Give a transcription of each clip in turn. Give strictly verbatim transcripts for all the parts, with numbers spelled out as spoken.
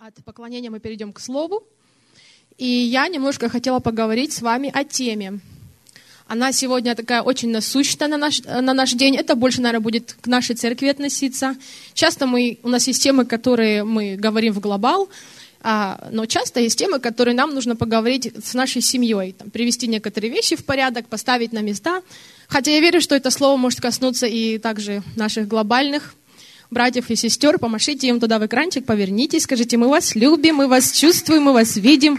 От поклонения мы перейдем к слову. И я немножко хотела поговорить с вами о теме. Она сегодня такая очень насущная на наш, на наш день. Это больше, наверное, будет к нашей церкви относиться. Часто мы, у нас есть темы, которые мы говорим в глобал, а, но часто есть темы, которые нам нужно поговорить с нашей семьей. Там, привести некоторые вещи в порядок, поставить на места. Хотя я верю, что это слово может коснуться и также наших глобальных братьев и сестер. Помашите им туда в экранчик, повернитесь, скажите: мы вас любим, мы вас чувствуем, мы вас видим.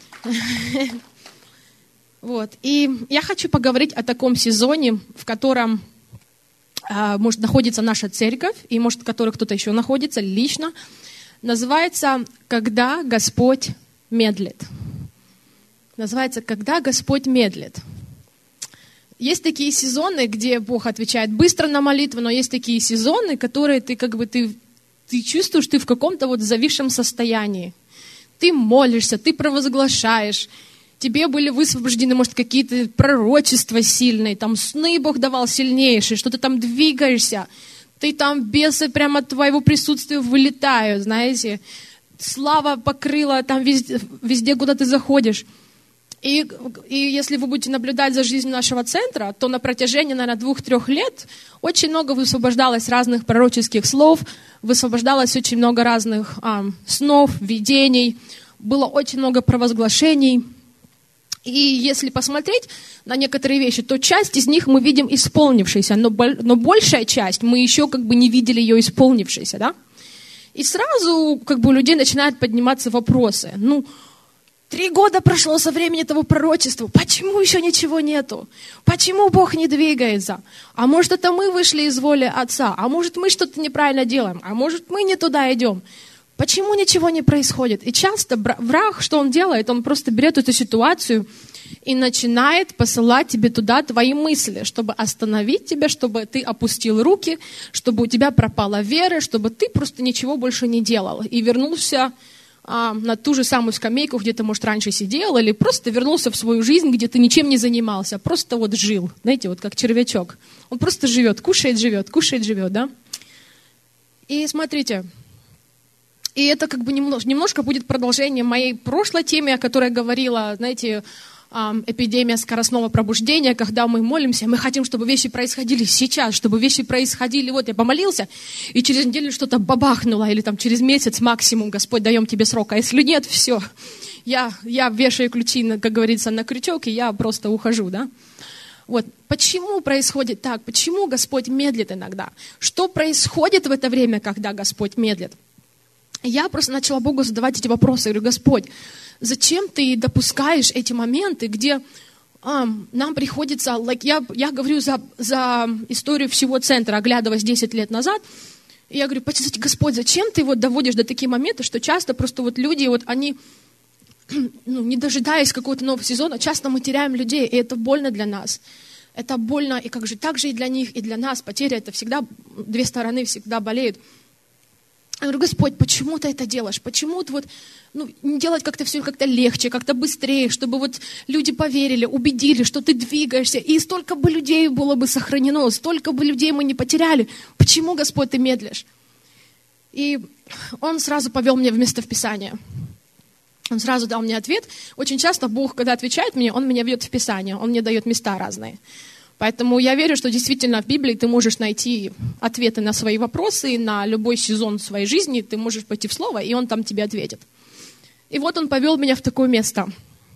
Вот. И я хочу поговорить о таком сезоне, в котором, может, находится наша церковь, и, может, в которой кто-то еще находится лично. Называется «Когда Господь медлит». Называется «Когда Господь медлит». Есть такие сезоны, где Бог отвечает быстро на молитву, но есть такие сезоны, которые ты как бы ты, ты чувствуешь, ты в каком-то вот зависшем состоянии. Ты молишься, ты провозглашаешь, тебе были высвобождены, может, какие-то пророчества сильные, там сны Бог давал сильнейшие, что ты там двигаешься, ты там бесы прямо от твоего присутствия вылетают, знаете, слава покрыла там везде, везде куда ты заходишь. И, и если вы будете наблюдать за жизнью нашего центра, то на протяжении, наверное, двух-трех лет очень много высвобождалось разных пророческих слов, высвобождалось очень много разных а, снов, видений, было очень много провозглашений. И если посмотреть на некоторые вещи, то часть из них мы видим исполнившейся, но, но большая часть мы еще как бы не видели ее исполнившейся, да? И сразу как бы у людей начинают подниматься вопросы. Ну, Три года прошло со времени того пророчества. Почему еще ничего нету? Почему Бог не двигается? А может, это мы вышли из воли Отца? А может, мы что-то неправильно делаем? А может, мы не туда идем? Почему ничего не происходит? И часто враг, что он делает? Он просто берет эту ситуацию и начинает посылать тебе туда твои мысли, чтобы остановить тебя, чтобы ты опустил руки, чтобы у тебя пропала вера, чтобы ты просто ничего больше не делал и вернулся на ту же самую скамейку, где ты, может, раньше сидел, или просто вернулся в свою жизнь, где ты ничем не занимался, просто вот жил, знаете, вот как червячок. Он просто живет, кушает, живет, кушает, живет, да? И смотрите, и это как бы немножко, немножко будет продолжением моей прошлой темы, о которой я говорила, знаете, эпидемия скоростного пробуждения, когда мы молимся, мы хотим, чтобы вещи происходили сейчас, чтобы вещи происходили, вот я помолился, и через неделю что-то бабахнуло, или там через месяц максимум, Господь, даем тебе срок, а если нет, все, я, я вешаю ключи, как говорится, на крючок, и я просто ухожу, да? Вот, почему происходит так, почему Господь медлит иногда? Что происходит в это время, когда Господь медлит? Я просто начала Богу задавать эти вопросы, я говорю: Господь, зачем ты допускаешь эти моменты, где а, нам приходится, like, я, я говорю за, за историю всего центра, оглядываясь десять лет назад, и я говорю: Господь, зачем ты вот доводишь до таких моментов, что часто просто вот люди, вот они, ну, не дожидаясь какого-то нового сезона, часто мы теряем людей, и это больно для нас. Это больно, и как же, так же и для них, и для нас. Потеря — это всегда, две стороны всегда болеют. Я говорю: Господь, почему ты это делаешь? Почему ты вот, ну, не делать как-то все как-то легче, как-то быстрее, чтобы вот люди поверили, убедили, что ты двигаешься, и столько бы людей было бы сохранено, столько бы людей мы не потеряли. Почему, Господь, ты медлишь? И он сразу повел меня в место в Писание. Он сразу дал мне ответ. Очень часто Бог, когда отвечает мне, Он меня ведет в Писание, Он мне дает места разные. Поэтому я верю, что действительно в Библии ты можешь найти ответы на свои вопросы, на любой сезон своей жизни, ты можешь пойти в Слово, и Он там тебе ответит. И вот Он повел меня в такое место.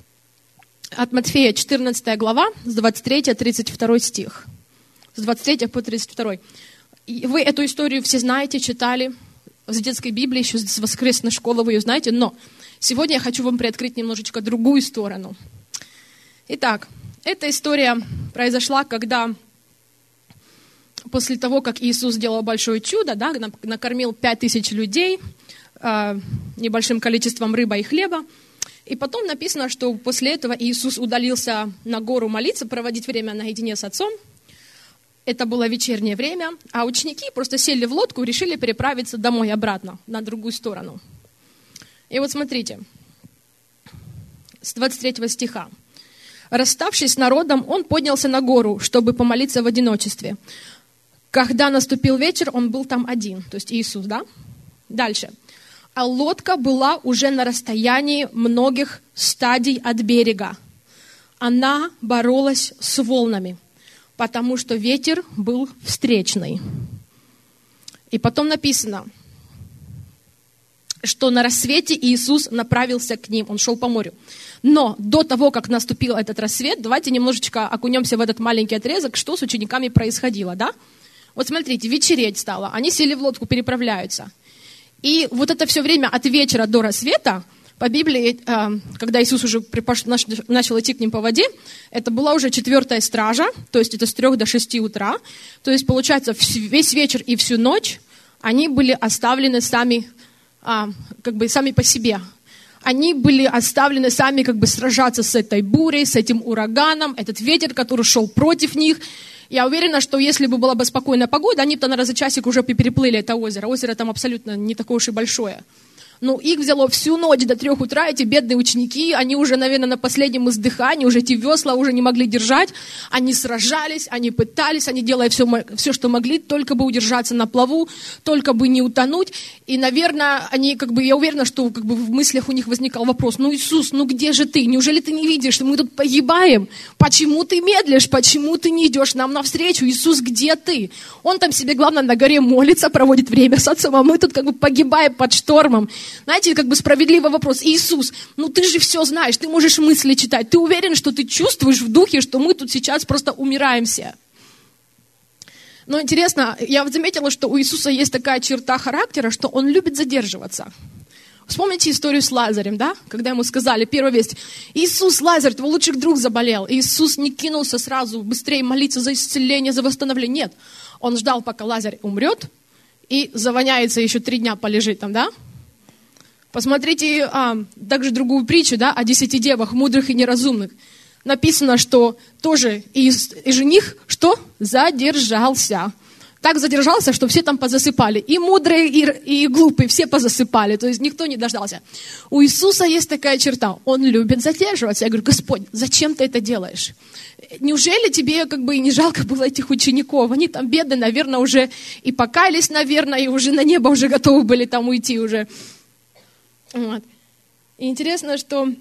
От Матфея, четырнадцатая глава, с двадцать третьего по тридцать второй стих. С двадцать третьего по тридцать второй. И вы эту историю все знаете, читали, с детской Библии, еще с воскресной школы вы ее знаете, но сегодня я хочу вам приоткрыть немножечко другую сторону. Итак, эта история произошла, когда после того, как Иисус сделал большое чудо, да, накормил пять тысяч людей э, небольшим количеством рыбы и хлеба, и потом написано, что после этого Иисус удалился на гору молиться, проводить время наедине с Отцом. Это было вечернее время, а ученики просто сели в лодку и решили переправиться домой обратно, на другую сторону. И вот смотрите, с двадцать третьего стиха. Расставшись с народом, он поднялся на гору, чтобы помолиться в одиночестве. Когда наступил вечер, он был там один, то есть Иисус, да? Дальше. а лодка была уже на расстоянии многих стадий от берега. Она боролась с волнами, потому что ветер был встречный. И потом написано, что на рассвете Иисус направился к ним, он шел по морю. Но до того, как наступил этот рассвет, давайте немножечко окунемся в этот маленький отрезок, что с учениками происходило, да? Вот смотрите, вечереть стало, они сели в лодку, переправляются. И вот это все время от вечера до рассвета, по Библии, когда Иисус уже начал идти к ним по воде, это была уже четвертая стража, то есть это с трех до шести утра. То есть, получается, весь вечер и всю ночь они были оставлены сами, как бы сами по себе. Они были оставлены сами как бы сражаться с этой бурей, с этим ураганом, этот ветер, который шел против них. Я уверена, что если бы была бы спокойная погода, они бы, наверное, за часик уже переплыли это озеро. Озеро там абсолютно не такое уж и большое. Ну, их взяло всю ночь до трех утра, эти бедные ученики, они уже, наверное, на последнем издыхании, уже эти весла уже не могли держать, они сражались, они пытались, они делали все, все, что могли, только бы удержаться на плаву, только бы не утонуть, и, наверное, они, как бы, я уверена, что как бы, в мыслях у них возникал вопрос, ну, Иисус, ну, где же ты, неужели ты не видишь, что мы тут погибаем, почему ты медлишь, почему ты не идешь нам навстречу, Иисус, где ты? Он там себе, главное, на горе молится, проводит время с отцом, а мы тут как бы погибаем под штормом. Знаете, как бы справедливый вопрос. Иисус, ну ты же все знаешь, ты можешь мысли читать. Ты уверен, что ты чувствуешь в духе, что мы тут сейчас просто умираемся? Но интересно, я вот заметила, что у Иисуса есть такая черта характера, что он любит задерживаться. Вспомните историю с Лазарем, да? Когда ему сказали, первая весть, Иисус, Лазарь, твой лучший друг заболел. И Иисус не кинулся сразу быстрее молиться за исцеление, за восстановление. Нет, он ждал, пока Лазарь умрет, и завоняется, еще три дня полежит там, да? Посмотрите а, также другую притчу, да, о десяти девах, мудрых и неразумных. Написано, что тоже и, и жених, что? Задержался. Так задержался, что все там позасыпали. И мудрые, и, и глупые, все позасыпали. То есть никто не дождался. У Иисуса есть такая черта. Он любит задерживаться. Я говорю, Господь, зачем ты это делаешь? Неужели тебе как бы и не жалко было этих учеников? Они там бедные, наверное, уже и покаялись, наверное, и уже на небо уже готовы были там уйти уже. Вот. И интересно, что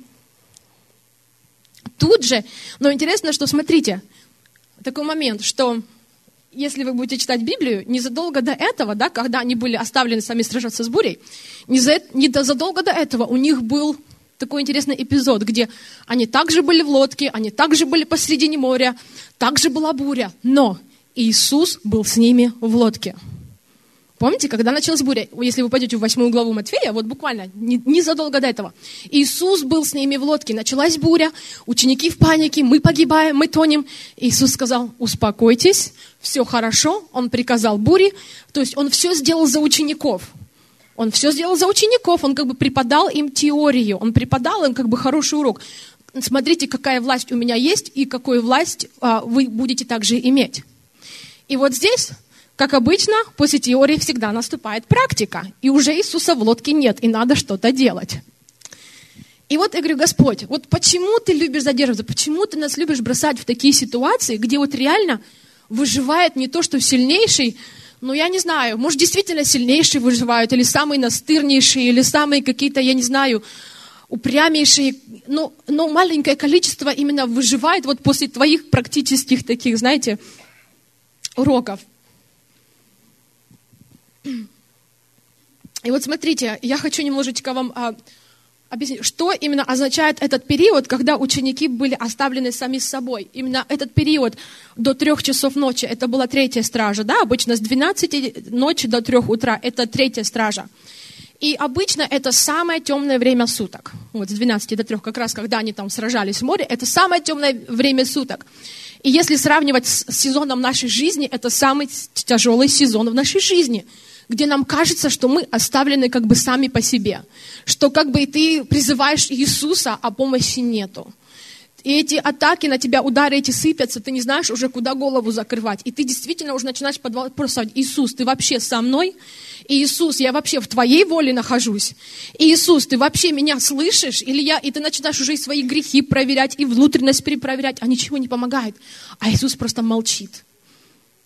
тут же, но интересно, что, смотрите, такой момент, что если вы будете читать Библию, незадолго до этого, да, когда они были оставлены сами сражаться с бурей, незадолго до этого у них был такой интересный эпизод, где они также были в лодке, они также были посредине моря, также была буря, но Иисус был с ними в лодке. Помните, когда началась буря, если вы пойдете в восьмую главу Матфея, вот буквально незадолго до этого, Иисус был с ними в лодке, началась буря, ученики в панике, мы погибаем, мы тонем. Иисус сказал, успокойтесь, все хорошо, Он приказал буре, то есть Он все сделал за учеников. Он все сделал за учеников, Он как бы преподал им теорию, Он преподал им как бы хороший урок. Смотрите, какая власть у меня есть и какую власть а, вы будете также иметь. И вот здесь... Как обычно, после теории всегда наступает практика. И уже Иисуса в лодке нет, и надо что-то делать. И вот я говорю, Господь, вот почему ты любишь задерживаться? Почему ты нас любишь бросать в такие ситуации, где вот реально выживает не то, что сильнейший, но я не знаю, может, действительно сильнейшие выживают, или самые настырнейшие, или самые какие-то, я не знаю, упрямейшие, но, но маленькое количество именно выживает вот после твоих практических таких, знаете, уроков. И вот смотрите, я хочу немножечко вам а, объяснить, что именно означает этот период, когда ученики были оставлены сами с собой. Именно этот период до трех часов ночи, это была третья стража, да, обычно с двенадцати ночи до трех утра, это третья стража. И обычно это самое темное время суток, вот с двенадцати до трех, как раз когда они там сражались в море, это самое темное время суток. И если сравнивать с сезоном нашей жизни, это самый тяжелый сезон в нашей жизни, где нам кажется, что мы оставлены как бы сами по себе, что как бы и ты призываешь Иисуса, а помощи нету. И эти атаки на тебя, удары эти сыпятся, ты не знаешь уже, куда голову закрывать. И ты действительно уже начинаешь под вопросом, Иисус, ты вообще со мной? Иисус, я вообще в твоей воле нахожусь? Иисус, ты вообще меня слышишь? Или я... И ты начинаешь уже и свои грехи проверять, и внутренность перепроверять, а ничего не помогает. А Иисус просто молчит.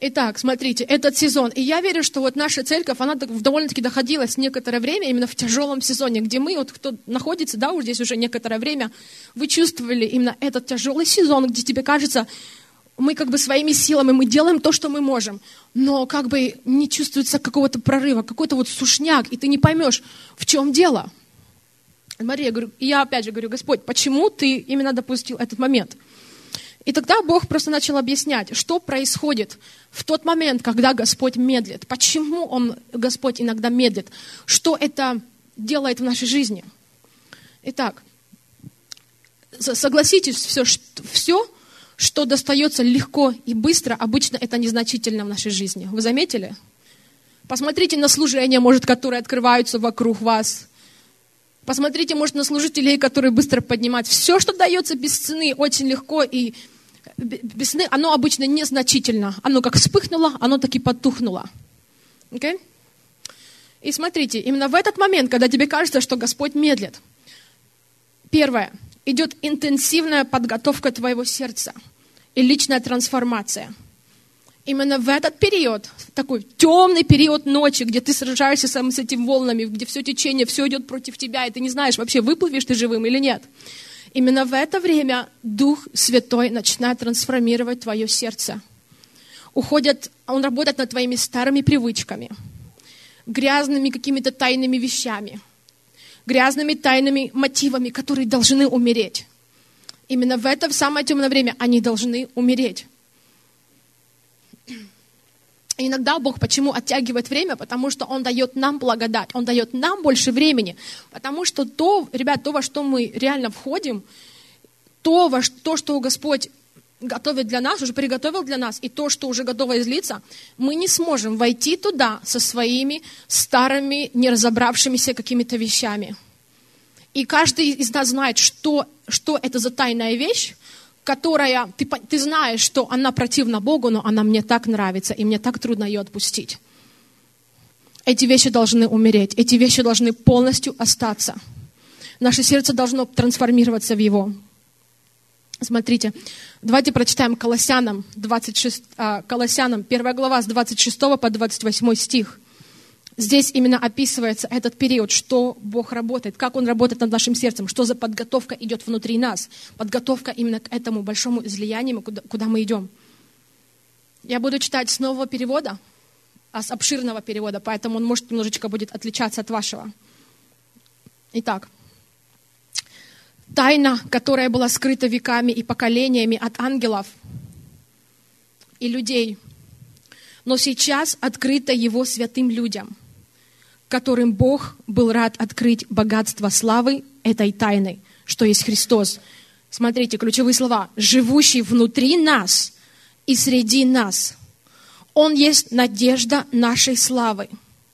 Итак, смотрите, этот сезон. И я верю, что вот наша церковь, она довольно-таки доходилась некоторое время именно в тяжелом сезоне, где мы, вот кто находится, да, вот здесь уже некоторое время, вы чувствовали именно этот тяжелый сезон, где тебе кажется, мы как бы своими силами, мы делаем то, что мы можем, но как бы не чувствуется какого-то прорыва, какой-то вот сушняк, и ты не поймешь, в чем дело. Мария, я говорю, и я опять же говорю, Господь, почему ты именно допустил этот момент? И тогда Бог просто начал объяснять, что происходит в тот момент, когда Господь медлит. Почему Он, Господь, иногда медлит? Что это делает в нашей жизни? Итак, согласитесь, все, все, что достается легко и быстро, обычно это незначительно в нашей жизни. Вы заметили? Посмотрите на служения, может, которые открываются вокруг вас. Посмотрите, может, на служителей, которые быстро поднимают. Все, что дается без цены, очень легко и без цены, оно обычно незначительно. Оно как вспыхнуло, оно так и потухнуло. Okay? И смотрите, именно в этот момент, когда тебе кажется, что Господь медлит, первое, идет интенсивная подготовка твоего сердца и личная трансформация. Именно в этот период, такой темный период ночи, где ты сражаешься сам с этими волнами, где все течение, все идет против тебя, и ты не знаешь, вообще выплывешь ты живым или нет. Именно в это время Дух Святой начинает трансформировать твое сердце. Уходит, Он работает над твоими старыми привычками, грязными какими-то тайными вещами, грязными тайными мотивами, которые должны умереть. Именно в это в самое темное время они должны умереть. И иногда Бог почему оттягивает время? Потому что Он дает нам благодать, Он дает нам больше времени. Потому что то, ребят, то, во что мы реально входим, то, во что, то, что Господь готовит для нас, уже приготовил для нас, и то, что уже готово излиться, мы не сможем войти туда со своими старыми, не разобравшимися какими-то вещами. И каждый из нас знает, что, что это за тайная вещь, которая, ты, ты знаешь, что она противна Богу, но она мне так нравится, и мне так трудно ее отпустить. Эти вещи должны умереть, эти вещи должны полностью остаться. Наше сердце должно трансформироваться в Его. Смотрите, давайте прочитаем Колоссянам, двадцать шесть, а, Колоссянам, первая глава с двадцать шестого по двадцать восьмой стих. Здесь именно описывается этот период, что Бог работает, как Он работает над нашим сердцем, что за подготовка идет внутри нас. Подготовка именно к этому большому излиянию, куда, куда мы идем. Я буду читать с нового перевода, а с обширного перевода, поэтому он может немножечко будет отличаться от вашего. Итак. Тайна, которая была скрыта веками и поколениями от ангелов и людей, но сейчас открыта Его святым людям, которым Бог был рад открыть богатство славы этой тайны, что есть Христос. Смотрите, ключевые слова. Живущий внутри нас и среди нас. Он есть надежда нашей славы.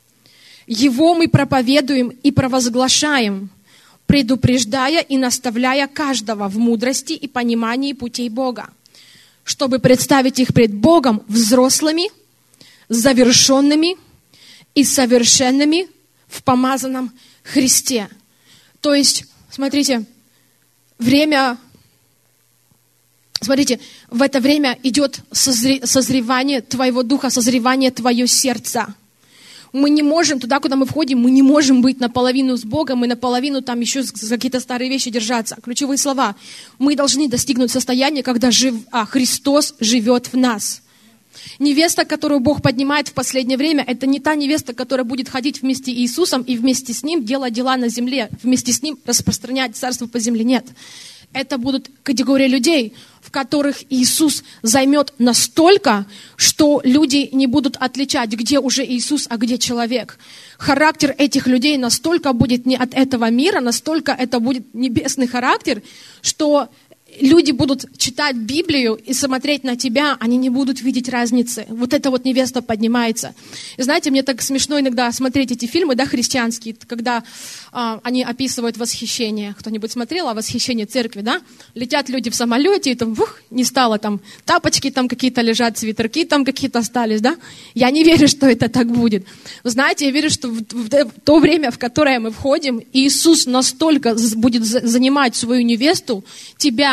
Его мы проповедуем и провозглашаем, предупреждая и наставляя каждого в мудрости и понимании путей Бога, чтобы представить их пред Богом взрослыми, завершенными и совершенными в помазанном Христе. То есть, смотрите, время, смотрите, в это время идет созре, созревание твоего духа, созревание твое сердца. Мы не можем, туда, куда мы входим, мы не можем быть наполовину с Богом и наполовину там еще за какие-то старые вещи держаться. Ключевые слова. Мы должны достигнуть состояния, когда жив, а, Христос живет в нас. Невеста, которую Бог поднимает в последнее время, это не та невеста, которая будет ходить вместе с Иисусом и вместе с Ним делать дела на земле, вместе с Ним распространять царство по земле. Нет. Это будут категории людей, в которых Иисус займет настолько, что люди не будут отличать, где уже Иисус, а где человек. Характер этих людей настолько будет не от этого мира, настолько это будет небесный характер, что люди будут читать Библию и смотреть на тебя, они не будут видеть разницы. Вот эта вот невеста поднимается. И знаете, мне так смешно иногда смотреть эти фильмы, да, христианские, когда а, они описывают восхищение. Кто-нибудь смотрел о восхищении церкви, да? Летят люди в самолете, и там, ух, не стало там, тапочки там какие-то лежат, свитерки там какие-то остались, да? Я не верю, что это так будет. Вы знаете, я верю, что в, в, в то время, в которое мы входим, Иисус настолько будет занимать свою невесту, тебя,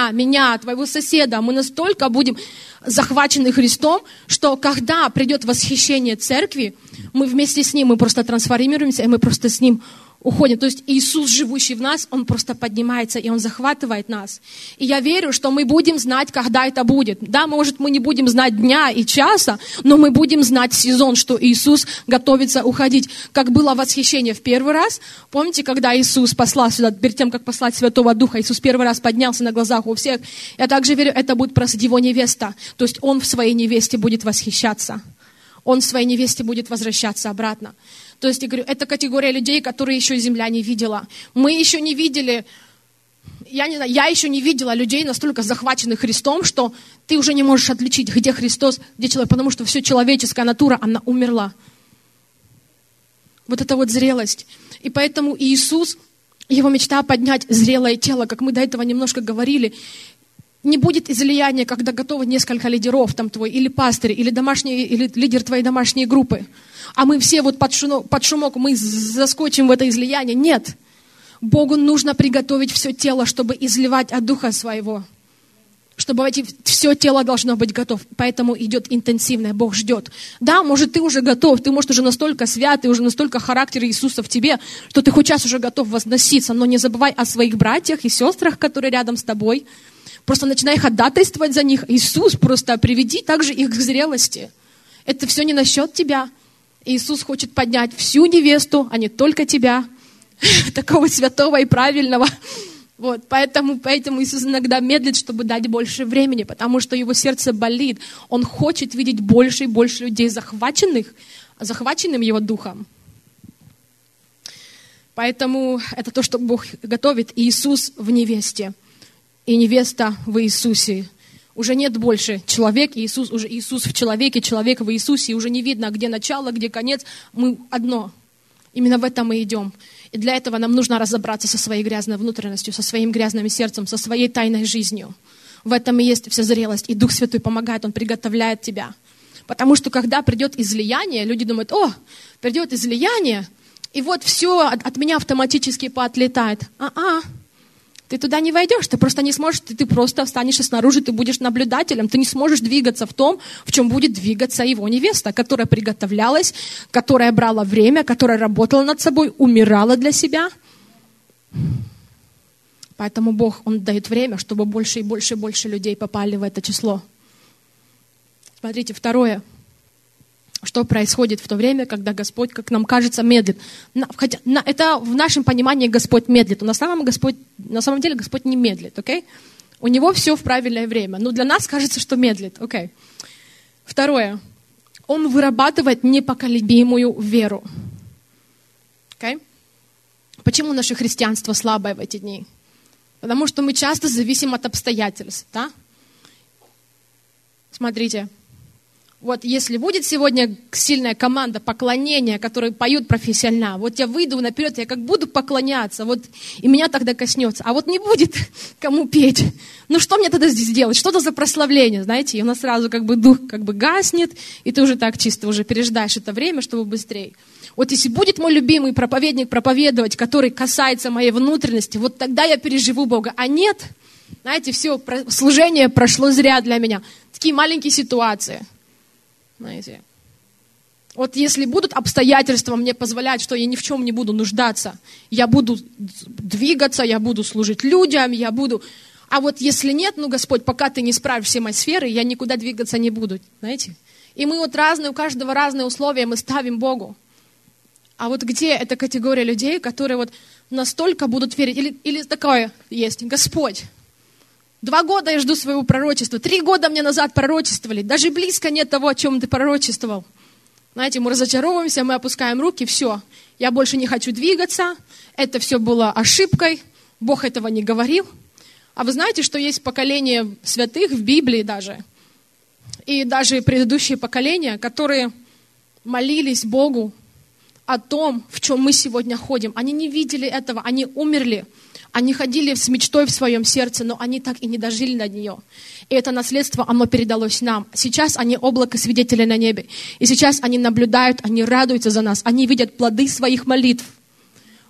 тебя, меня, твоего соседа. Мы настолько будем захвачены Христом, что когда придет восхищение церкви, мы вместе с Ним, мы просто трансформируемся, и мы просто с Ним уходим. То есть Иисус, живущий в нас, Он просто поднимается, и Он захватывает нас. И я верю, что мы будем знать, когда это будет. Да, может, мы не будем знать дня и часа, но мы будем знать сезон, что Иисус готовится уходить. Как было восхищение в первый раз. Помните, когда Иисус послал сюда, перед тем, как послать Святого Духа, Иисус первый раз поднялся на глазах у всех. Я также верю, это будет просто Его невеста. То есть Он в своей невесте будет восхищаться. Он в своей невесте будет возвращаться обратно. То есть, я говорю, это категория людей, которые еще земля не видела. Мы еще не видели, я не знаю, я еще не видела людей настолько захваченных Христом, что ты уже не можешь отличить, где Христос, где человек, потому что все человеческая натура, она умерла. Вот это вот зрелость. И поэтому Иисус, Его мечта поднять зрелое тело, как мы до этого немножко говорили. Не будет излияния, когда готово несколько лидеров, там твой, или пастырь, или домашний, или лидер твоей домашней группы. А мы все вот под шумок, под шумок, мы заскочим в это излияние. Нет. Богу нужно приготовить все тело, чтобы изливать от Духа Своего. Чтобы все тело должно быть готово. Поэтому идет интенсивное. Бог ждет. Да, может, ты уже готов. Ты, может, уже настолько святый, уже настолько характер Иисуса в тебе, что ты хоть час уже готов возноситься. Но не забывай о своих братьях и сестрах, которые рядом с тобой. Просто начинай ходатайствовать за них. Иисус, просто приведи также их к зрелости. Это все не насчет тебя. Иисус хочет поднять всю невесту, а не только тебя. Такого святого и правильного. Вот, поэтому, поэтому Иисус иногда медлит, чтобы дать больше времени, потому что Его сердце болит. Он хочет видеть больше и больше людей, захваченных, захваченным Его Духом. Поэтому это то, что Бог готовит. Иисус в невесте. И невеста в Иисусе. Уже нет больше человек, Иисус, уже Иисус в человеке, человек в Иисусе. И уже не видно, где начало, где конец. Мы одно. Именно в этом мы идем. И для этого нам нужно разобраться со своей грязной внутренностью, со своим грязным сердцем, со своей тайной жизнью. В этом и есть вся зрелость. И Дух Святой помогает, Он приготовляет тебя. Потому что когда придет излияние, люди думают, о, придет излияние, и вот все от, от меня автоматически поотлетает. А-а. Ты туда не войдешь, ты просто не сможешь, ты, ты просто останешься снаружи, ты будешь наблюдателем, ты не сможешь двигаться в том, в чем будет двигаться его невеста, которая приготовлялась, которая брала время, которая работала над собой, умирала для себя. Поэтому Бог, Он дает время, чтобы больше и больше и больше людей попали в это число. Смотрите, второе. Что происходит в то время, когда Господь, как нам кажется, медлит. Хотя это в нашем понимании Господь медлит. На самом, Господь, на самом деле Господь не медлит. Okay? У Него все в правильное время. Но для нас кажется, что медлит. Okay. Второе. Он вырабатывает непоколебимую веру. Okay? Почему наше христианство слабое в эти дни? Потому что мы часто зависим от обстоятельств. Да? Смотрите. Вот если будет сегодня сильная команда поклонения, которые поют профессионально, вот я выйду наперед, я как буду поклоняться, вот и меня тогда коснется. А вот не будет кому петь. Ну что мне тогда здесь делать? Что это за прославление, знаете? И у нас сразу как бы дух как бы гаснет, и ты уже так чисто уже переждаешь это время, чтобы быстрее. Вот если будет мой любимый проповедник проповедовать, который касается моей внутренности, вот тогда я переживу Бога. А нет, знаете, все, служение прошло зря для меня. Такие маленькие ситуации. Знаете, вот если будут обстоятельства мне позволять, что я ни в чем не буду нуждаться, я буду двигаться, я буду служить людям, я буду... А вот если нет, ну, Господь, пока ты не справишь все мои сферы, я никуда двигаться не буду, знаете. И мы вот разные, у каждого разные условия мы ставим Богу. А вот где эта категория людей, которые вот настолько будут верить? Или, или такое есть, Господь, два года я жду своего пророчества. Три года мне назад пророчествовали. Даже близко нет того, о чем ты пророчествовал. Знаете, мы разочаровываемся, мы опускаем руки, все. Я больше не хочу двигаться. Это все было ошибкой. Бог этого не говорил. А вы знаете, что есть поколение святых в Библии даже. И даже предыдущие поколения, которые молились Богу о том, в чем мы сегодня ходим. Они не видели этого, они умерли. Они ходили с мечтой в своем сердце, но они так и не дожили до нее. И это наследство, оно передалось нам. Сейчас они облако свидетелей на небе. И сейчас они наблюдают, они радуются за нас. Они видят плоды своих молитв.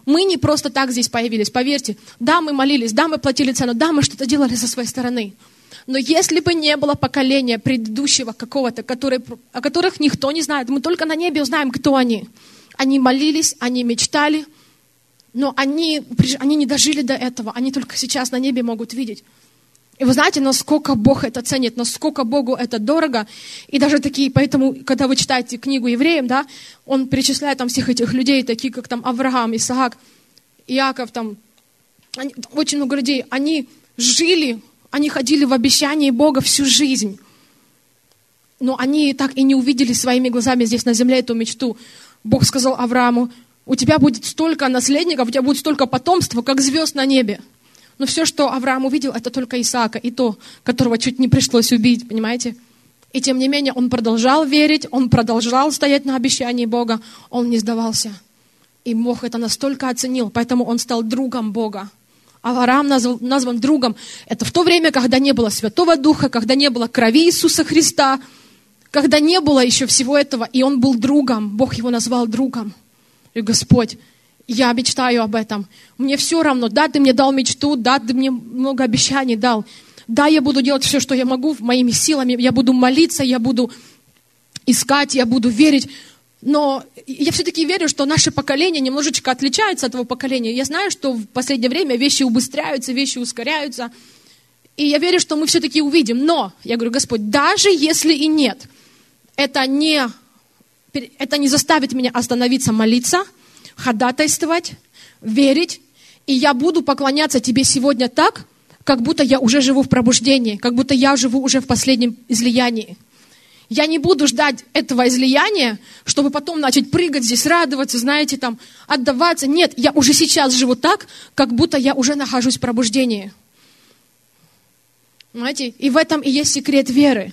Мы не просто так здесь появились, поверьте. Да, мы молились, да, мы платили цену, да, мы что-то делали со своей стороны. Но если бы не было поколения предыдущего какого-то, которые, о которых никто не знает, мы только на небе узнаем, кто они. Они молились, они мечтали, но они, они не дожили до этого, они только сейчас на небе могут видеть. И вы знаете, насколько Бог это ценит, насколько Богу это дорого. И даже такие, поэтому, когда вы читаете книгу Евреям, да, он перечисляет там всех этих людей, такие как там Авраам, Исаак, Иаков, там, они, очень много людей, они жили, они ходили в обещании Бога всю жизнь. Но они так и не увидели своими глазами здесь на земле эту мечту. Бог сказал Аврааму: у тебя будет столько наследников, у тебя будет столько потомства, как звезд на небе. Но все, что Авраам увидел, это только Исаака, и то, которого чуть не пришлось убить, понимаете? И тем не менее, он продолжал верить, он продолжал стоять на обещании Бога, он не сдавался. И Бог это настолько оценил, поэтому он стал другом Бога. Авраам назвал, назван другом. Это в то время, когда не было Святого Духа, когда не было крови Иисуса Христа, когда не было еще всего этого, и он был другом. Бог его назвал другом. И Господь, я мечтаю об этом. Мне все равно, да, ты мне дал мечту, да, ты мне много обещаний дал. Да, я буду делать все, что я могу, моими силами. Я буду молиться, я буду искать, я буду верить. Но я все-таки верю, что наше поколение немножечко отличается от того поколения. Я знаю, что в последнее время вещи убыстряются, вещи ускоряются. И я верю, что мы все-таки увидим. Но, я говорю, Господь, даже если и нет, это не, это не заставит меня остановиться молиться, ходатайствовать, верить, и я буду поклоняться Тебе сегодня так, как будто я уже живу в пробуждении, как будто я живу уже в последнем излиянии. Я не буду ждать этого излияния, чтобы потом начать прыгать здесь, радоваться, знаете, там, отдаваться. Нет, я уже сейчас живу так, как будто я уже нахожусь в пробуждении. Понимаете? И в этом и есть секрет веры.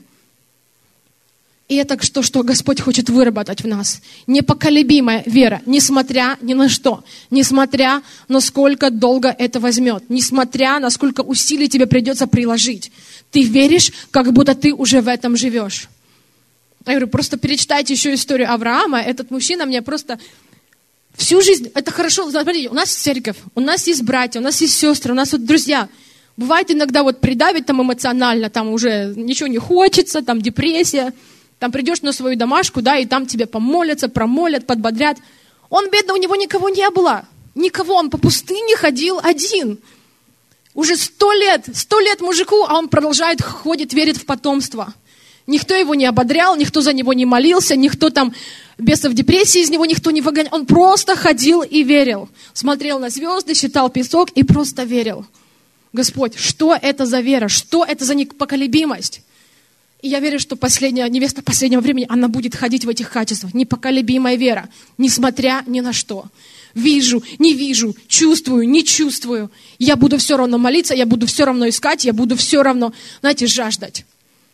И это то, что Господь хочет выработать в нас. Непоколебимая вера, несмотря ни на что. Несмотря на сколько долго это возьмет. Несмотря на сколько усилий тебе придется приложить. Ты веришь, как будто ты уже в этом живешь. Я говорю, просто перечитайте еще историю Авраама. Этот мужчина мне просто всю жизнь... Это хорошо. Смотрите, у нас церковь, у нас есть братья, у нас есть сестры, у нас вот друзья. Бывает иногда вот придавить там эмоционально, там уже ничего не хочется, там депрессия. Там придешь на свою домашку, да, и там тебе помолятся, промолят, подбодрят. Он, бедный, у него никого не было. Никого, он по пустыне ходил один. Уже сто лет, сто лет мужику, а он продолжает, ходит, верит в потомство. Никто его не ободрял, никто за него не молился, никто там бесов депрессии из него никто не выгонял. Он просто ходил и верил. Смотрел на звезды, считал песок и просто верил. Господь, что это за вера? Что это за непоколебимость? И я верю, что последняя невеста последнего времени, она будет ходить в этих качествах. Непоколебимая вера, несмотря ни на что. Вижу, не вижу, чувствую, не чувствую. Я буду все равно молиться, я буду все равно искать, я буду все равно, знаете, жаждать.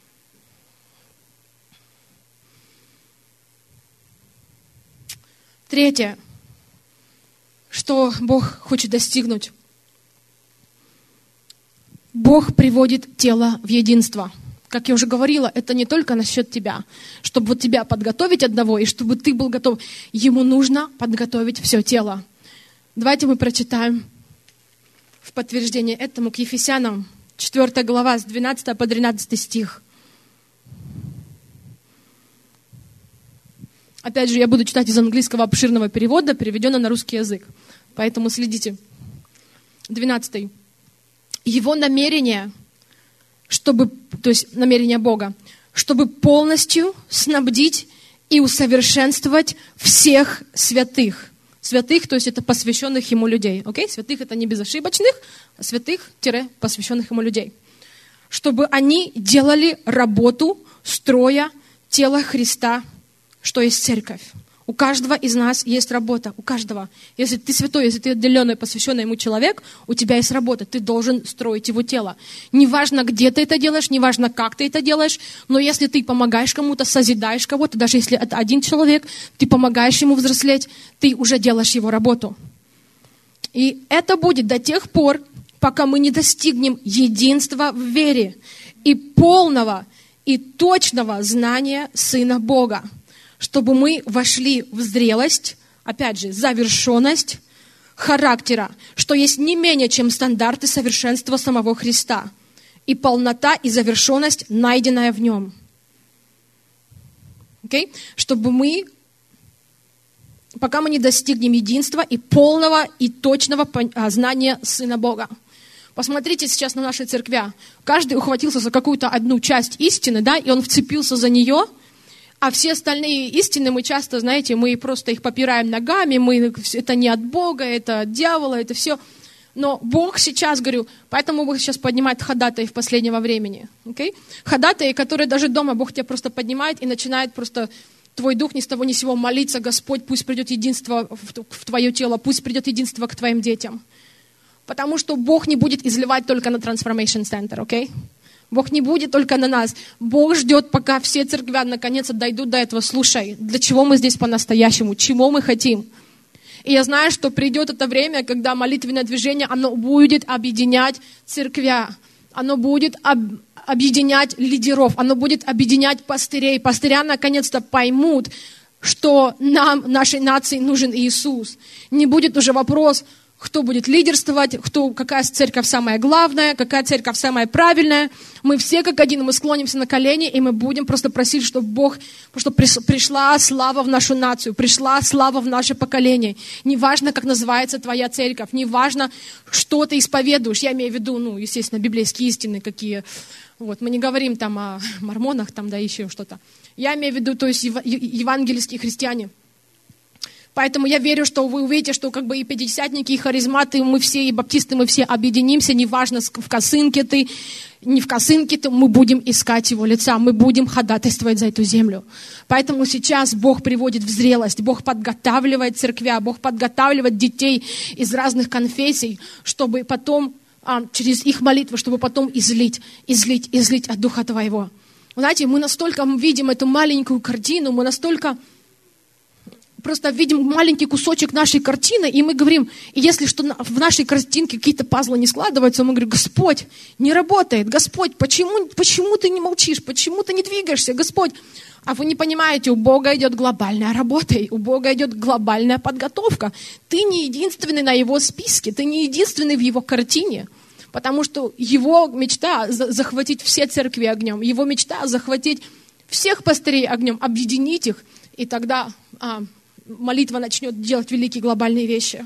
Третье, что Бог хочет достигнуть. Бог приводит тело в единство. Как я уже говорила, это не только насчет тебя. Чтобы вот тебя подготовить одного, и чтобы ты был готов, ему нужно подготовить все тело. Давайте мы прочитаем в подтверждение этому к Ефесянам, четвёртая глава, с двенадцатого по тринадцатый стих. Опять же, я буду читать из английского обширного перевода, переведенного на русский язык. Поэтому следите. двенадцатый. Его намерение... чтобы, то есть намерение Бога, чтобы полностью снабдить и усовершенствовать всех святых. Святых, то есть это посвященных Ему людей. Окей? Святых это не безошибочных, а святых-посвященных Ему людей. Чтобы они делали работу, строя тело Христа, что есть церковь. У каждого из нас есть работа, у каждого. Если ты святой, если ты отделенный, посвященный Ему человек, у тебя есть работа, ты должен строить Его тело. Неважно, где ты это делаешь, неважно, как ты это делаешь, но если ты помогаешь кому-то, созидаешь кого-то, даже если это один человек, ты помогаешь ему взрослеть, ты уже делаешь его работу. И это будет до тех пор, пока мы не достигнем единства в вере и полного и точного знания Сына Бога, чтобы мы вошли в зрелость, опять же, завершенность, характера, что есть не менее, чем стандарты совершенства самого Христа, и полнота и завершенность, найденная в нем. Okay? Чтобы мы, пока мы не достигнем единства и полного и точного знания Сына Бога. Посмотрите сейчас на наши церкви. Каждый ухватился за какую-то одну часть истины, да, и он вцепился за нее, а все остальные истины мы часто, знаете, мы просто их попираем ногами, мы, это не от Бога, это от дьявола, это все. Но Бог сейчас, говорю, поэтому Бог сейчас поднимает ходатаев последнего времени. Okay? Ходатаи, которые даже дома Бог тебя просто поднимает и начинает просто твой дух ни с того ни с сего молиться: Господь, пусть придет единство в твое тело, пусть придет единство к твоим детям. Потому что Бог не будет изливать только на Transformation Center, окей? Okay? Бог не будет только на нас. Бог ждет, пока все церкви наконец-то дойдут до этого. Слушай, для чего мы здесь по-настоящему? Чего мы хотим? И я знаю, что придет это время, когда молитвенное движение, оно будет объединять церквя. Оно будет об, объединять лидеров. Оно будет объединять пастырей. Пастыря наконец-то поймут, что нам, нашей нации, нужен Иисус. Не будет уже вопрос, кто будет лидерствовать, кто, какая церковь самая главная, какая церковь самая правильная. Мы все как один, мы склонимся на колени, и мы будем просто просить, чтобы Бог, чтобы пришла слава в нашу нацию, пришла слава в наше поколение. Неважно, как называется твоя церковь, неважно, что ты исповедуешь. Я имею в виду, ну, естественно, библейские истины какие. Вот, мы не говорим там о мормонах, там, да, еще что-то. Я имею в виду, то есть евангельские христиане. Поэтому я верю, что вы увидите, что как бы и пятидесятники, и харизматы, мы все, и баптисты, мы все объединимся, неважно, в косынке ты, не в косынке ты, мы будем искать Его лица, мы будем ходатайствовать за эту землю. Поэтому сейчас Бог приводит в зрелость, Бог подготавливает церквя, Бог подготавливает детей из разных конфессий, чтобы потом, а, через их молитвы, чтобы потом излить, излить, излить от Духа Твоего. Вы знаете, мы настолько видим эту маленькую картину, мы настолько... Просто видим маленький кусочек нашей картины, и мы говорим, и если что в нашей картинке какие-то пазлы не складываются, мы говорим: Господь, не работает, Господь, почему, почему ты не молчишь, почему ты не двигаешься, Господь? А вы не понимаете, у Бога идет глобальная работа, у Бога идет глобальная подготовка. Ты не единственный на Его списке, ты не единственный в Его картине, потому что Его мечта захватить все церкви огнем, Его мечта захватить всех пастырей огнем, объединить их, и тогда... А, молитва начнет делать великие глобальные вещи.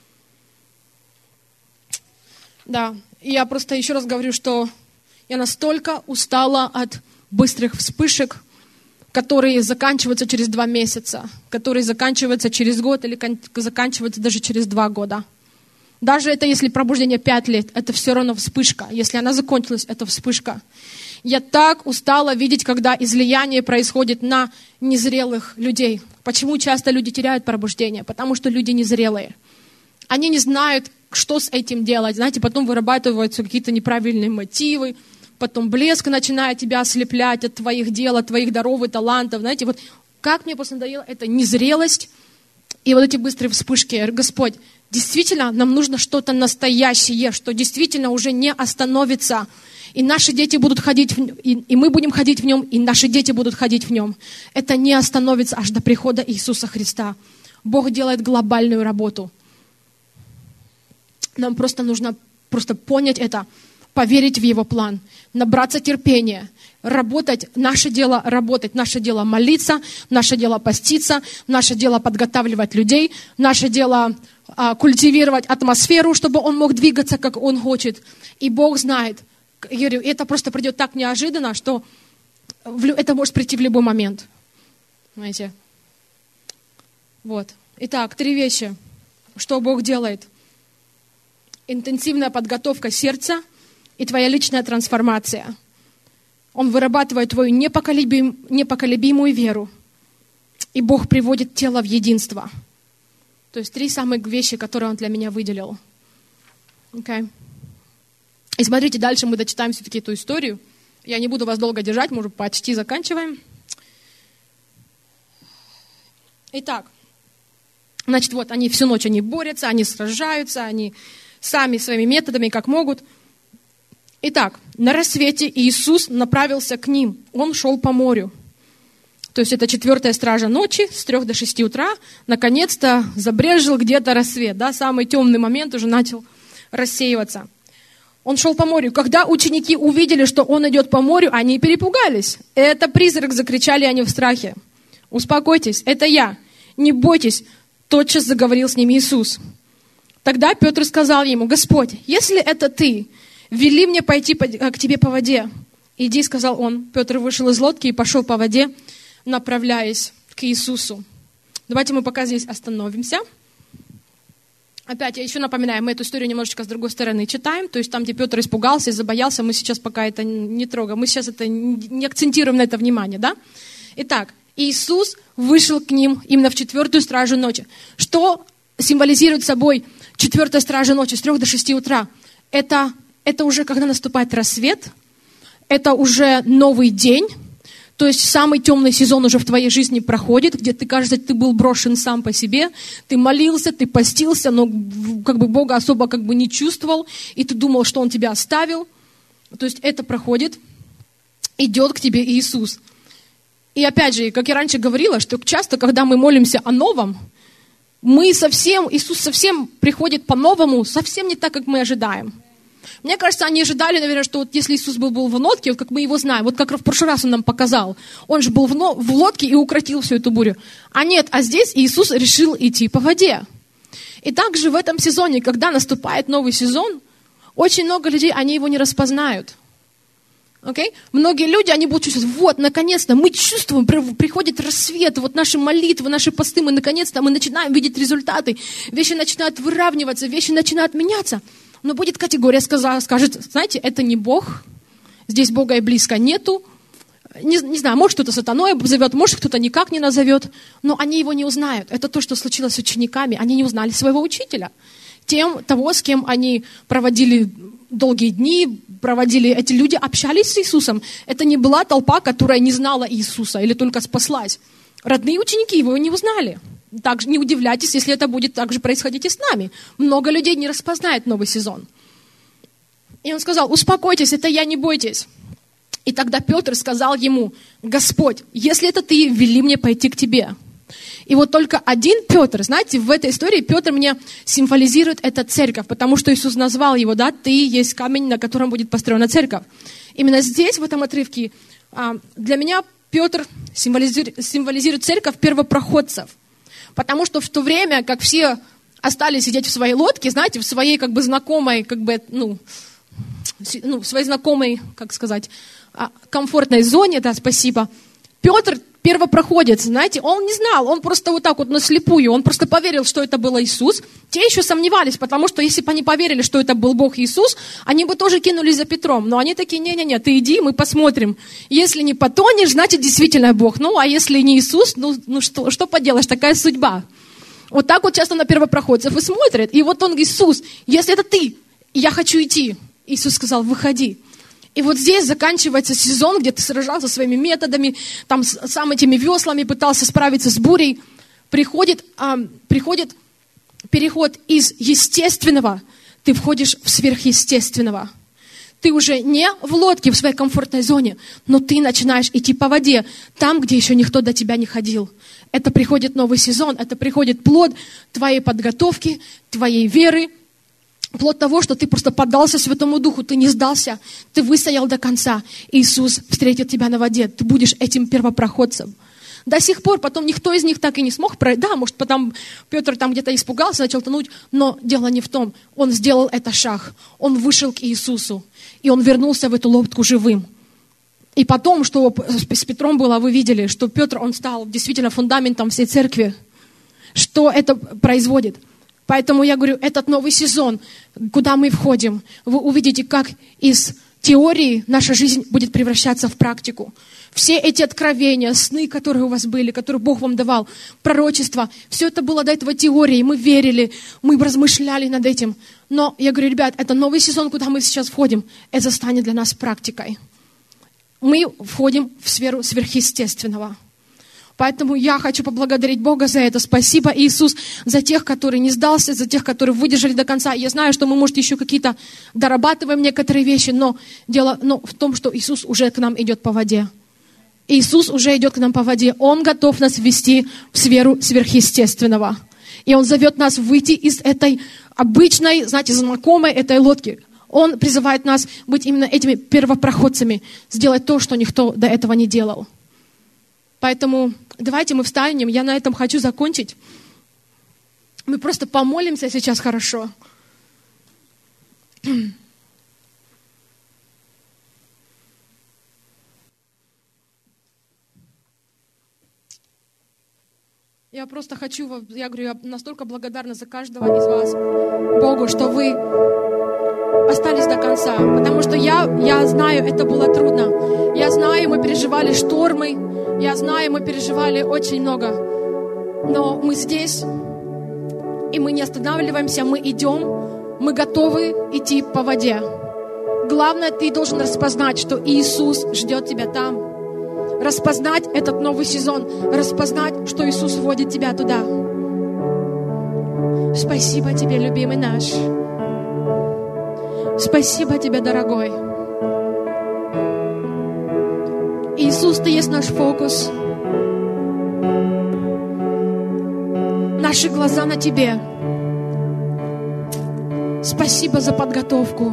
Да, и я просто еще раз говорю, что я настолько устала от быстрых вспышек, которые заканчиваются через два месяца, которые заканчиваются через год или заканчиваются даже через два года. Даже это, если пробуждение пять лет, это все равно вспышка. Если она закончилась, это вспышка. Я так устала видеть, когда излияние происходит на незрелых людей. Почему часто люди теряют пробуждение? Потому что люди незрелые. Они не знают, что с этим делать. Знаете, потом вырабатываются какие-то неправильные мотивы, потом блеск начинает тебя ослеплять от твоих дел, от твоих даров и талантов. Знаете, вот как мне просто надоело эта незрелость и вот эти быстрые вспышки. Я говорю: Господь, действительно, нам нужно что-то настоящее, что действительно уже не остановится. И наши дети будут ходить, в... и, и мы будем ходить в нем, и наши дети будут ходить в нем. Это не остановится аж до прихода Иисуса Христа. Бог делает глобальную работу. Нам просто нужно просто понять это, поверить в Его план, набраться терпения, работать. Наше дело работать, наше дело молиться, наше дело поститься, наше дело подготавливать людей, наше дело а, культивировать атмосферу, чтобы он мог двигаться, как он хочет. И Бог знает. Я говорю, это просто придет так неожиданно, что это может прийти в любой момент. Знаете? Вот. Итак, три вещи. Что Бог делает? Интенсивная подготовка сердца и твоя личная трансформация. Он вырабатывает твою непоколебим, непоколебимую веру. И Бог приводит тело в единство. То есть три самых вещи, которые Он для меня выделил. Okay. И смотрите, дальше мы дочитаем все-таки эту историю. Я не буду вас долго держать, мы уже почти заканчиваем. Итак, значит, вот они всю ночь они борются, они сражаются, они сами своими методами, как могут. Итак, на рассвете Иисус направился к ним. Он шел по морю. То есть это четвертая стража ночи, с трех до шести утра, наконец-то забрезжил где-то рассвет, да, самый темный момент уже начал рассеиваться. Он шел по морю. Когда ученики увидели, что он идет по морю, они перепугались. «Это призрак!» — закричали они в страхе. «Успокойтесь, это я! Не бойтесь!» — тотчас заговорил с ними Иисус. Тогда Петр сказал ему: «Господь, если это ты, вели мне пойти к тебе по воде». «Иди», — сказал он. Петр вышел из лодки и пошел по воде, направляясь к Иисусу. Давайте мы пока здесь остановимся. Опять я еще напоминаю, мы эту историю немножечко с другой стороны читаем, то есть там, где Петр испугался и забоялся, мы сейчас пока это не трогаем, мы сейчас это не акцентируем на это внимание, да? Итак, Иисус вышел к ним именно в четвертую стражу ночи. Что символизирует собой четвертая стража ночи с трех до шести утра? Это, это уже когда наступает рассвет, это уже новый день. То есть самый темный сезон уже в твоей жизни проходит, где ты, кажется, ты был брошен сам по себе, ты молился, ты постился, но как бы Бога особо как бы не чувствовал, и ты думал, что Он тебя оставил. То есть это проходит, идет к тебе Иисус. И опять же, как я раньше говорила, что часто, когда мы молимся о новом, мы совсем, Иисус совсем приходит по-новому, совсем не так, как мы ожидаем. Мне кажется, они ожидали, наверное, что вот если Иисус был, был в лодке, вот как мы его знаем, вот как в прошлый раз он нам показал, он же был в, но, в лодке и укротил всю эту бурю. А нет, а здесь Иисус решил идти по воде. И также в этом сезоне, когда наступает новый сезон, очень много людей, они его не распознают. Okay? Многие люди, они будут чувствовать, вот, наконец-то, мы чувствуем, приходит рассвет, вот наши молитвы, наши посты, мы наконец-то, мы начинаем видеть результаты, вещи начинают выравниваться, вещи начинают меняться. Но будет категория, скажет, знаете, это не Бог, здесь Бога и близко нету. Не, не знаю, может кто-то сатаной назовет, может кто-то никак не назовет, но они его не узнают. Это то, что случилось с учениками. Они не узнали своего учителя. Тем, того, с кем они проводили долгие дни, проводили, эти люди общались с Иисусом. Это не была толпа, которая не знала Иисуса или только спаслась. Родные ученики его не узнали. Также не удивляйтесь, если это будет так же происходить и с нами. Много людей не распознает новый сезон. И он сказал: успокойтесь, это я, не бойтесь. И тогда Петр сказал ему: Господь, если это ты, вели мне пойти к тебе. И вот только один Петр, знаете, в этой истории Петр мне символизирует это церковь, потому что Иисус назвал его, да, ты есть камень, на котором будет построена церковь. Именно здесь, в этом отрывке, для меня Петр символизирует, символизирует церковь первопроходцев. Потому что в то время, как все остались сидеть в своей лодке, знаете, в своей как бы знакомой, как бы, ну, ну в своей знакомой, как сказать, комфортной зоне, да, спасибо, Петр первопроходец, знаете, он не знал, он просто вот так вот наслепую, он просто поверил, что это был Иисус. Те еще сомневались, потому что если бы они поверили, что это был Бог Иисус, они бы тоже кинулись за Петром. Но они такие: не-не-не, ты иди, мы посмотрим. Если не потонешь, значит действительно Бог. Ну, а если не Иисус, ну, ну что, что поделаешь, такая судьба. Вот так вот часто на первопроходцев и смотрят. И вот он: Иисус, если это ты, я хочу идти. Иисус сказал: выходи. И вот здесь заканчивается сезон, где ты сражался своими методами, там сам этими веслами пытался справиться с бурей. Приходит, а, приходит переход из естественного, ты входишь в сверхъестественного. Ты уже не в лодке в своей комфортной зоне, но ты начинаешь идти по воде, там, где еще никто до тебя не ходил. Это приходит новый сезон, это приходит плод твоей подготовки, твоей веры, плод того, что ты просто поддался Святому Духу, ты не сдался, ты выстоял до конца. Иисус встретит тебя на воде, ты будешь этим первопроходцем. До сих пор потом никто из них так и не смог пройти. Да, может, потом Петр там где-то испугался, начал тонуть, но дело не в том. Он сделал этот шаг, он вышел к Иисусу, и он вернулся в эту лодку живым. И потом, что с Петром было, вы видели, что Петр, он стал действительно фундаментом всей церкви. Что это производит? Поэтому я говорю, этот новый сезон, куда мы входим, вы увидите, как из теории наша жизнь будет превращаться в практику. Все эти откровения, сны, которые у вас были, которые Бог вам давал, пророчества, все это было до этого теорией, мы верили, мы размышляли над этим. Но я говорю, ребят, это новый сезон, куда мы сейчас входим, это станет для нас практикой. Мы входим в сферу сверхъестественного. Поэтому я хочу поблагодарить Бога за это. Спасибо, Иисус, за тех, которые не сдался, за тех, которые выдержали до конца. Я знаю, что мы, может, еще какие-то дорабатываем некоторые вещи, но дело но в том, что Иисус уже к нам идет по воде. Иисус уже идет к нам по воде. Он готов нас ввести в сферу сверхъестественного. И Он зовет нас выйти из этой обычной, знаете, знакомой этой лодки. Он призывает нас быть именно этими первопроходцами, сделать то, что никто до этого не делал. Поэтому давайте мы встанем. Я на этом хочу закончить. Мы просто помолимся сейчас хорошо. Я просто хочу, я говорю, я настолько благодарна за каждого из вас, Богу, что вы остались до конца. Потому что я, я знаю, это было трудно. Я знаю, мы переживали штормы. Я знаю, мы переживали очень много. Но мы здесь, и мы не останавливаемся, мы идем, мы готовы идти по воде. Главное, ты должен распознать, что Иисус ждет тебя там. Распознать этот новый сезон, распознать, что Иисус вводит тебя туда. Спасибо тебе, любимый наш. Спасибо тебе, дорогой. Иисус, ты есть наш фокус. Наши глаза на тебе. Спасибо за подготовку.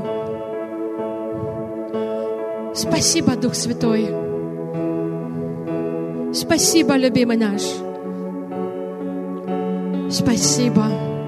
Спасибо, Дух Святой. Спасибо, любимый наш. Спасибо.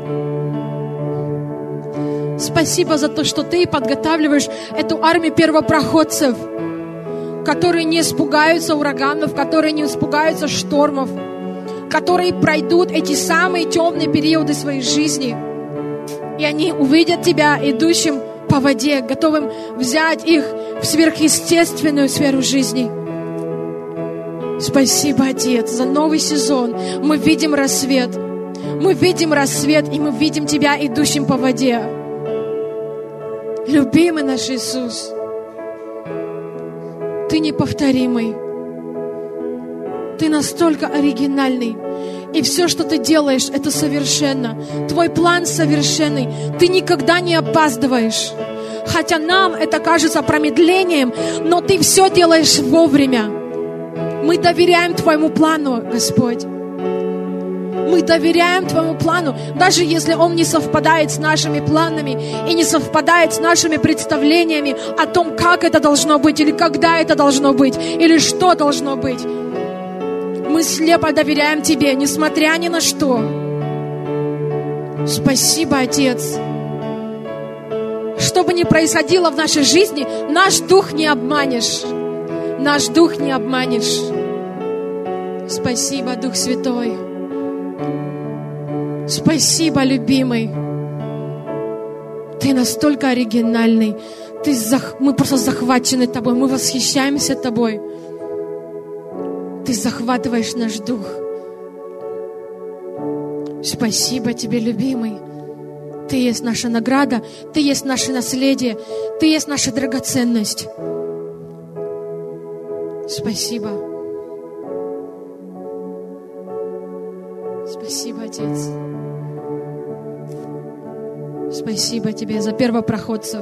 Спасибо за то, что ты подготавливаешь эту армию первопроходцев, которые не испугаются ураганов, которые не испугаются штормов, которые пройдут эти самые темные периоды своей жизни. И они увидят тебя, идущим по воде, готовым взять их в сверхъестественную сферу жизни. Спасибо, Отец, за новый сезон. Мы видим рассвет. Мы видим рассвет, и мы видим Тебя, идущим по воде. Любимый наш Иисус, Ты неповторимый. Ты настолько оригинальный. И все, что Ты делаешь, это совершенно. Твой план совершенный. Ты никогда не опаздываешь. Хотя нам это кажется промедлением, но Ты все делаешь вовремя. Мы доверяем Твоему плану, Господь. Мы доверяем Твоему плану, даже если он не совпадает с нашими планами и не совпадает с нашими представлениями о том, как это должно быть, или когда это должно быть, или что должно быть. Мы слепо доверяем Тебе, несмотря ни на что. Спасибо, Отец. Что бы ни происходило в нашей жизни, наш дух не обманешь. Наш дух не обманешь. Спасибо, Дух Святой. Спасибо, любимый. Ты настолько оригинальный. Ты зах... Мы просто захвачены Тобой. Мы восхищаемся Тобой. Ты захватываешь наш дух. Спасибо Тебе, любимый. Ты есть наша награда. Ты есть наше наследие. Ты есть наша драгоценность. Спасибо. Спасибо, Отец. Спасибо Тебе за первопроходцев.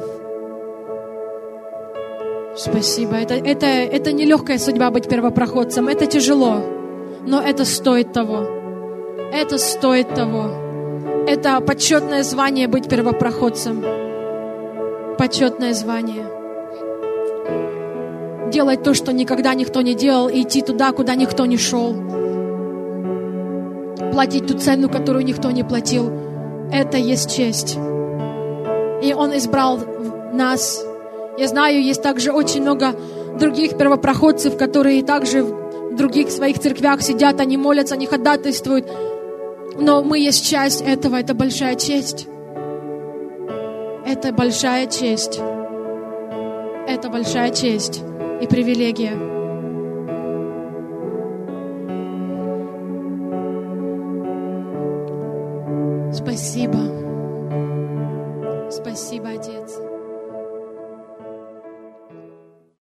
Спасибо. Это, это, это не легкая судьба быть первопроходцем. Это тяжело. Но это стоит того. Это стоит того. Это почетное звание быть первопроходцем. Почетное звание. Делать то, что никогда никто не делал, и идти туда, куда никто не шел. Платить ту цену, которую никто не платил. Это есть честь. И Он избрал нас. Я знаю, есть также очень много других первопроходцев, которые также в других своих церквях сидят, они молятся, они ходатайствуют. Но мы есть часть этого, это большая честь. Это большая честь. Это большая честь и привилегия. Спасибо. Спасибо, Отец.